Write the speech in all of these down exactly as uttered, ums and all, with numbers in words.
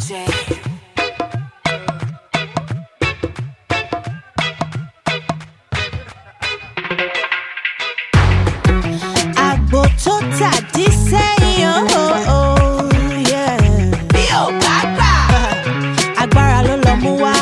J. Agbo tó tàdí sẹ́yìn oh yeah. Bí o bá gbà, agbára ló lọ mú wá.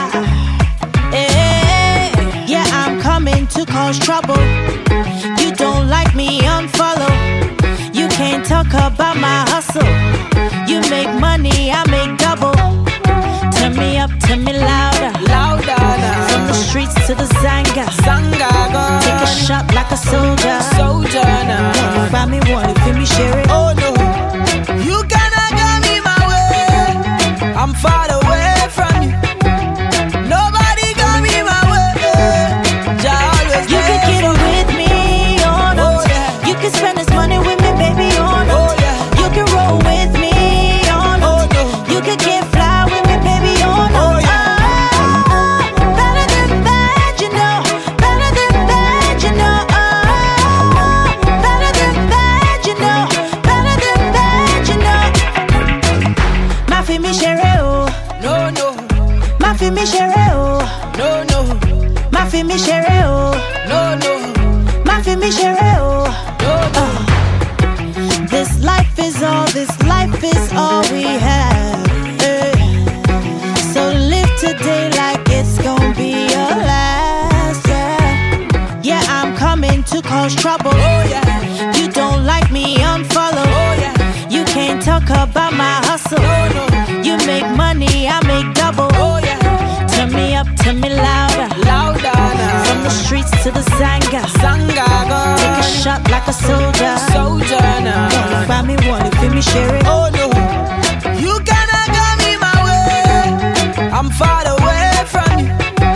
Eh, yeah, I'm coming to cause trouble. You don't like me, unfollow. You can't talk about my hustle. You make money, I make double. Turn me up, turn me louder. Louder now. From the streets to the Zanga. Zanga gone. Take a shot like a soldier. Soldier now. Buy me one, if you me share it. Oh no, you cannot get me my way. I'm far away from you. Nobody got me my way. Jah always You can get it with me or not. Oh, yeah. You can spend this money with me, baby, or not. Oh, yeah. You can roll with me or not. Oh, no. You can get fly with me, baby, or not. Oh, yeah. Ah, better than that, you know. Better than that, you know. Ah, better than that, you know. Better than that, you know. Ma fi mi shere oh. No, no, Ma fi mi shere oh. no, no, Ma fi mi shere oh. no, no, Ma fi mi shere oh. no, no. This life is all, this life is all we have. eh. So live today like it's gonna be your last. Yeah, yeah, I'm coming to cause trouble. Oh yeah, You don't like me, unfollow. oh yeah, You can't talk about my hustle. no, no, You make money, I make double. oh yeah, Turn me up, turn me louder. louder now. From the streets to the Zanga. Zanga gone. Take a shot like a soldier. Soldier now. Buy me one, if you me share it. Oh no, you cannot get me my way. I'm far away from you.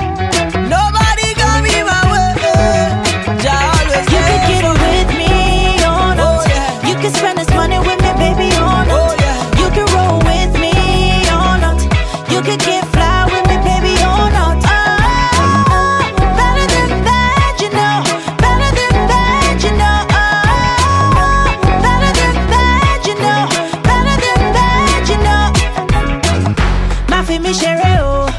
Nobody got me my way. Jah always You can there. get it with me or not. Oh, yeah. You can spend this money with me, baby, or not. Oh, yeah. You can roll with me or not. You can get fly with me, baby, or not. Ah, better than that, you know. Better than that, you know. Ah, better than that, you know. Better than that, you know. Ma fi mi shere oh.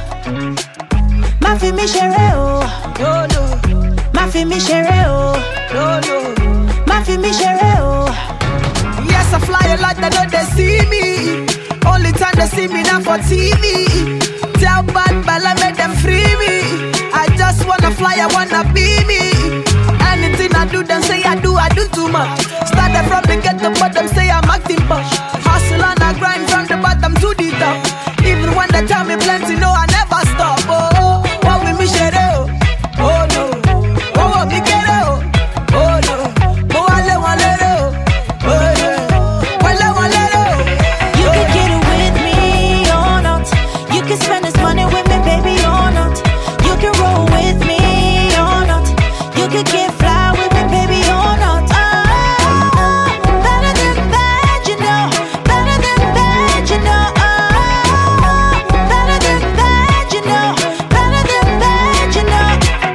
Ma fi mi shere oh. No, no, Ma fi mi shere oh. no, no. Ma fi mi shere oh. Yes, I fly a lot, they know they see me. Only time they see me now for T V. Tell bad Bella, make them free me. I just wanna fly, I wanna be me. Anything I do, them say I do, I do too much. Started from the ghetto, but them say I'm acting posh. Hustle and I grind from the bottom to the top. Even when they tell me plenty, no, I never stop. Oh, what with me share oh, oh no, what with me get oh, oh no, oh I let one let oh, oh yeah, well one let oh. You can get it with me or not. You can spend this money with me, baby, or not. You can roll with me or not. You can get fly with me, baby, or not. Ah, better than that, you know. Better than that, you know. Ah, better than that, you know. Better than that, you know.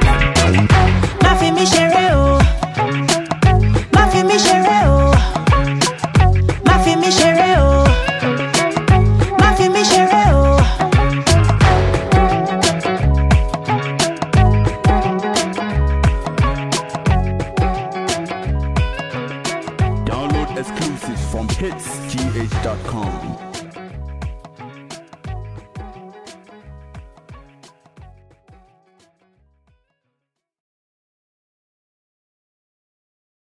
Ma fi mi shere oh. Ma fi mi shere oh. Ma fi mi shere oh. Ma fi mi shere oh. Download exclusives from hits g h dot com.